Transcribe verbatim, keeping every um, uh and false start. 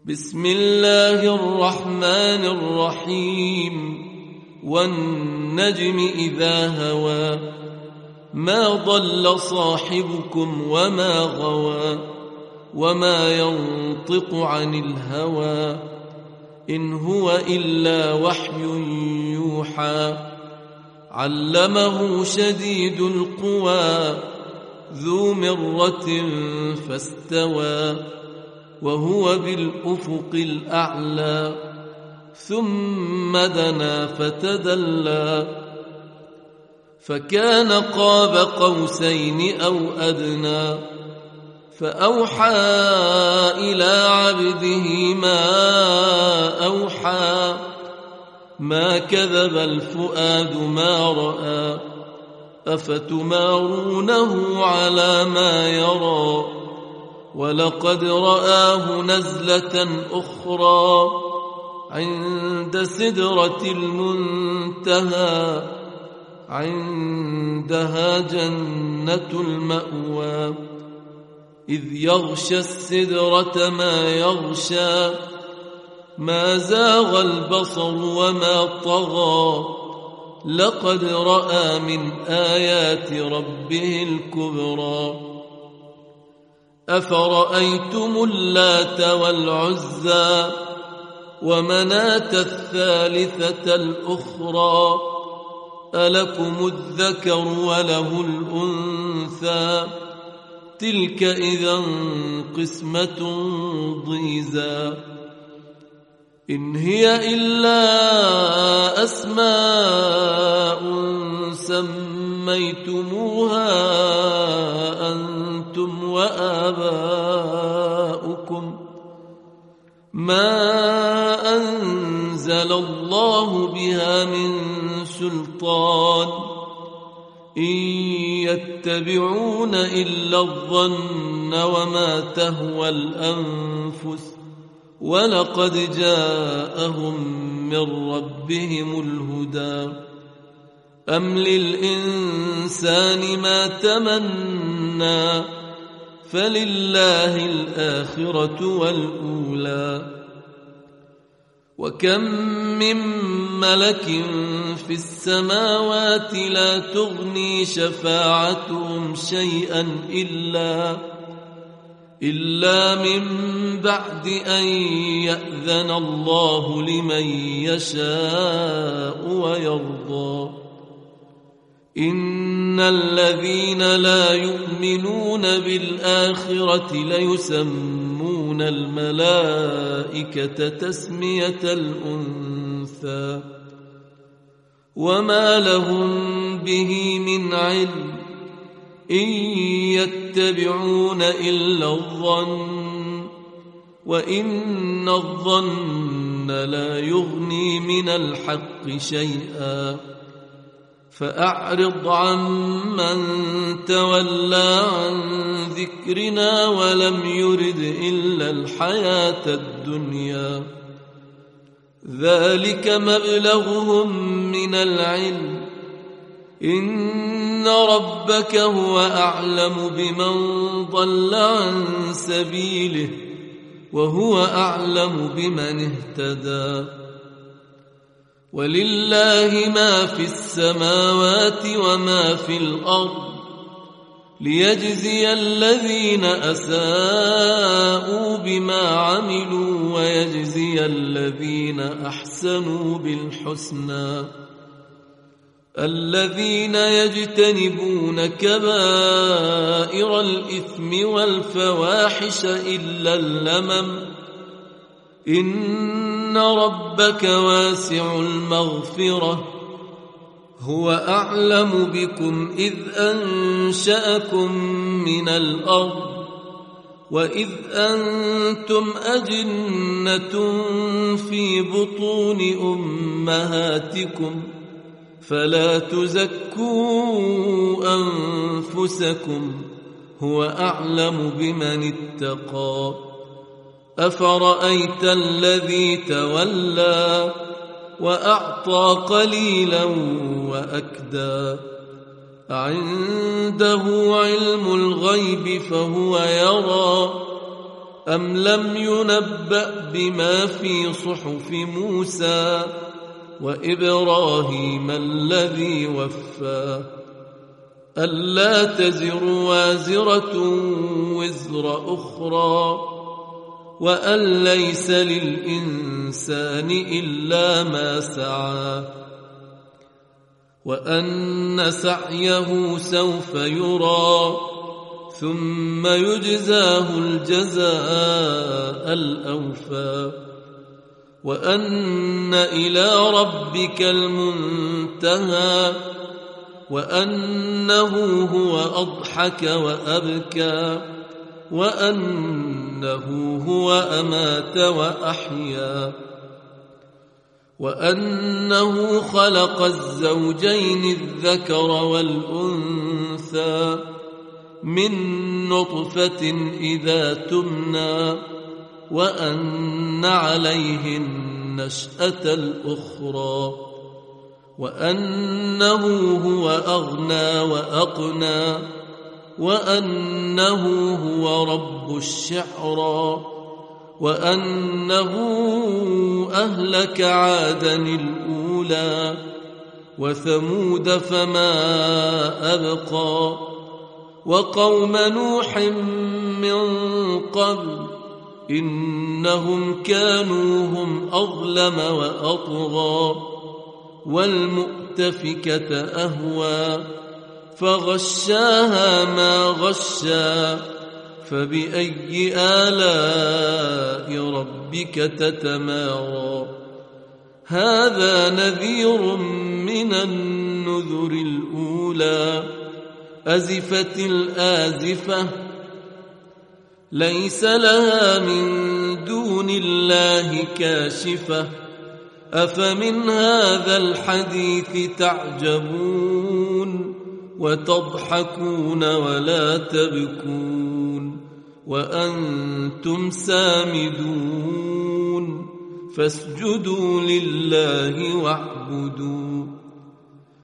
بسم الله الرحمن الرحيم والنجم إذا هوى ما ضل صاحبكم وما غوى وما ينطق عن الهوى إن هو إلا وحي يوحى علمه شديد القوى ذو مرة فاستوى وهو بالأفق الأعلى ثم دنا فتدلى فكان قاب قوسين أو أدنى فأوحى إلى عبده ما أوحى ما كذب الفؤاد ما رأى أفتمارونه على ما يرى ولقد رآه نزلة أخرى عند سدرة المنتهى عندها جنة المأوى إذ يغشى السدرة ما يغشى ما زاغ البصر وما طغى لقد رأى من آيات ربه الكبرى أفرأيتم اللات والعزى ومناة الثالثة الأخرى ألكم الذكر وله الأنثى تلك إذا قسمة ضيزى إن هي إلا أسماء سميتموها أنتم وآباؤكم ما أنزل الله بها من سلطان إن يتبعون إلا الظن وما تهوى الأنفس ولقد جاءهم من ربهم الهدى أم للإنسان ما تمنى فلله الآخرة والأولى وكم من ملك في السماوات لا تغني شفاعتهم شيئا إلا إلا من بعد أن يأذن الله لمن يشاء ويرضى إن الذين لا يؤمنون بالآخرة ليسمون الملائكة تسمية الأنثى وما لهم به من علم إن يتبعون إلا الظن وإن الظن لا يغني من الحق شيئا فأعرض عمن تولى عن ذكرنا ولم يرد إلا الحياة الدنيا ذلك مبلغهم من العلم إن ربك هو أعلم بمن ضل عن سبيله وهو أعلم بمن اهتدى ولله ما في السماوات وما في الأرض ليجزي الذين أساءوا بما عملوا ويجزي الذين أحسنوا بالحسنى الذين يجتنبون كبائر الإثم والفواحش إلا اللمم إن ربك واسع المغفرة هو أعلم بكم إذ أنشأكم من الأرض وإذ أنتم أجنة في بطون أمهاتكم فلا تزكوا أنفسكم هو أعلم بمن اتقى أفرأيت الذي تولى وأعطى قليلا وأكدى أعنده علم الغيب فهو يرى أم لم ينبأ بما في صحف موسى وإبراهيم الذي وفى ألا تزر وازرة وزر أخرى وأن ليس للإنسان إلا ما سعى وأن سعيه سوف يرى ثم يجزاه الجزاء الأوفى وأن إلى ربك المنتهى وأنه هو أضحك وأبكى وأنه هو أمات وأحيا وأنه خلق الزوجين الذكر والأنثى من نطفة إذا تمنى وأن عليه النشأة الأخرى وأنه هو أغنى وأقنى وأنه هو رب الشعرى وأنه أهلك عادا الأولى وثمود فما أبقى وقوم نوح من قبل إنهم كانوا هم أظلم وأطغى والمؤتفكة أهوى فغشاها ما غشا فبأي آلاء ربك تتمارى هذا نذير من النذر الأولى أزفت الآزفة ليس لها من دون الله كاشفة أفمن هذا الحديث تعجبون وتضحكون ولا تبكون وأنتم سامدون فاسجدوا لله واعبدوا